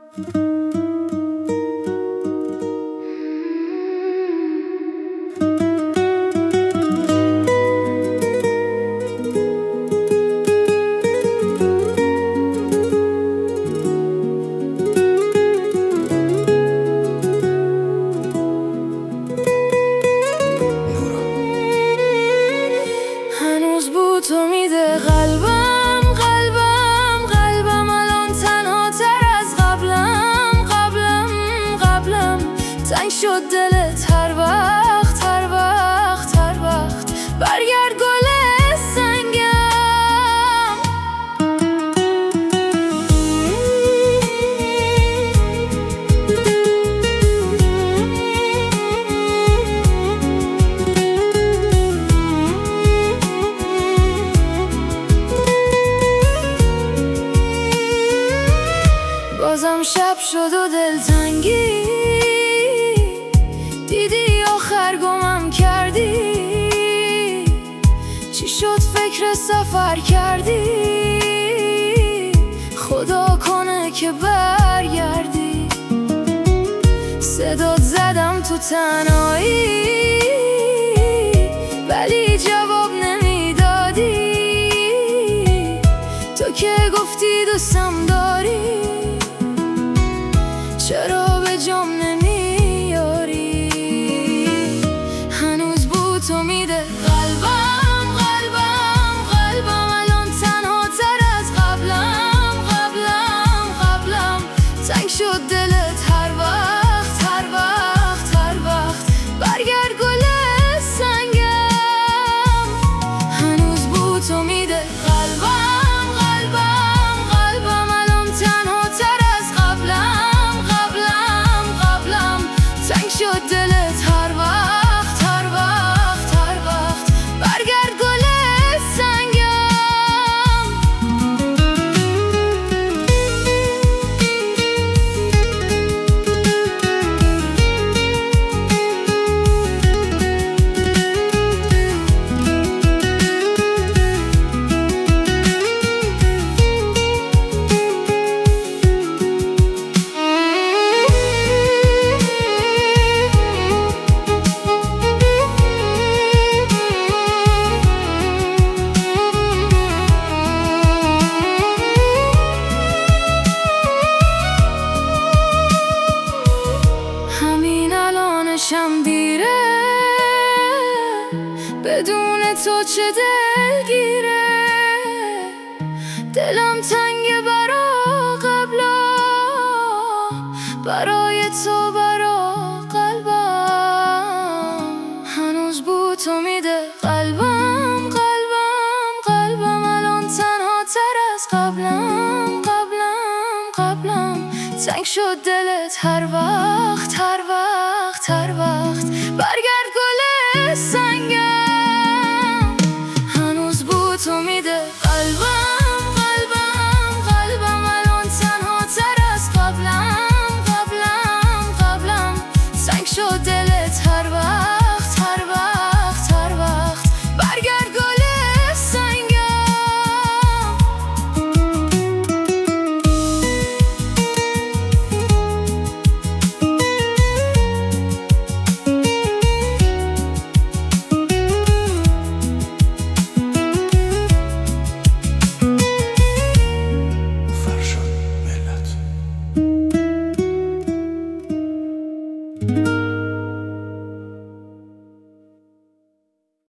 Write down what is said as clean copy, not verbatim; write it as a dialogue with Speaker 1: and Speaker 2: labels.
Speaker 1: هنوز بو تو میده قلبم قلبم قلبم الان تنها تر از قبلم تنگ شد دلت هر وقت برگرد گل سنگم. بازم شب شد و دلتنگی دیدی آخر گمم کردی. چی شد فکر سفر کردی؟ خدا کنه که برگردی. صدات زدم تو تنهایی ولی جواب نمیدادی. تو که گفتی دوستم داری چرا به جام نمیاری؟ هنوز بو تو میده قلبم الان تنها تر از قبلم تنگ شد دلت هر وقت برگرد گل سنگم. هنوز بو تو میده قلبم الان تنها تر از قبلم تنگ شد دلت هر وقت برگرد گل سنگم. شم دیره بدون تو چه دلگیره. دلم تنگه برای تو برا قلبم. هنوز بو تو میده قلبم الان تنها تر از قبلم تنگ شد دلت هر وقت برگرد گل سنگ.